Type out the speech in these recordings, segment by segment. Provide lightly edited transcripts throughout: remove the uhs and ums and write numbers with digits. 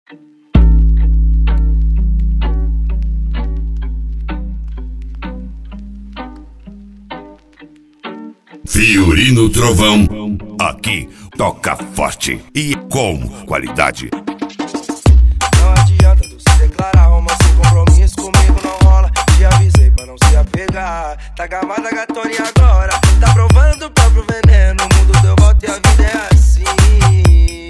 Fiorino Trovão, aqui toca forte e com qualidade. Não adianta tu se declarar, romance, compromisso comigo não rola. Te avisei pra não se apegar. Tá gamada, gatona, e agora? Tá provando do próprio veneno. O mundo deu volta e a vida é assim.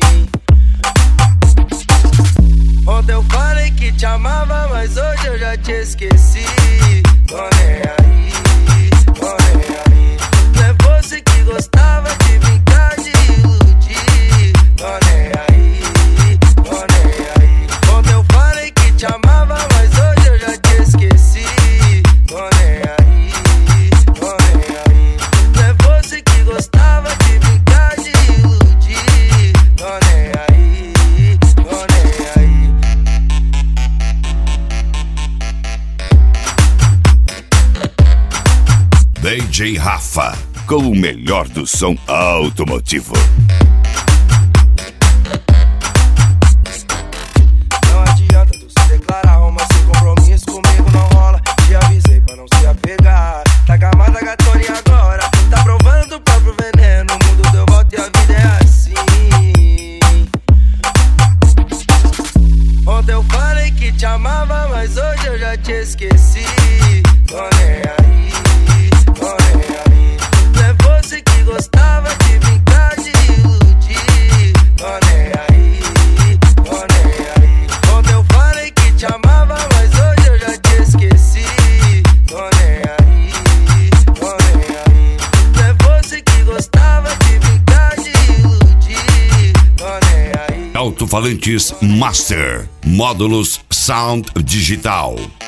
Ontem eu falei que te amava, mas hoje eu já te esqueci. Tô nem aí, tô nem aí. Não é você que gostava de brincar, de iludir. Tô nem aí, tô nem aí. Ontem eu falei que te amava, mas hoje eu já te esqueci. Tô nem aí, tô nem aí. Não é você que gostava de brincar, de iludir. Tô nem aí, tô nem aí. DJ Rafa, com o melhor do som automotivo. Não adianta tu se declarar, romance, compromisso comigo não rola. Te avisei pra não se apegar. Tá gamada, gatona, e agora? Tá provando do próprio veneno. O mundo deu volta e a vida é assim. Ontem eu falei que te amava, mas hoje eu já te esqueci. Tô nem aí, tô nem aí. Não é você que gostava de brincar, de iludir. Tô nem aí, tô nem aí. Ontem eu falei que te amava, mas hoje eu já te esqueci. Tô nem aí, tô nem aí. Não é você que gostava de brincar, de iludir. Tô nem aí. Alto-falantes Master, módulos Sound Digital.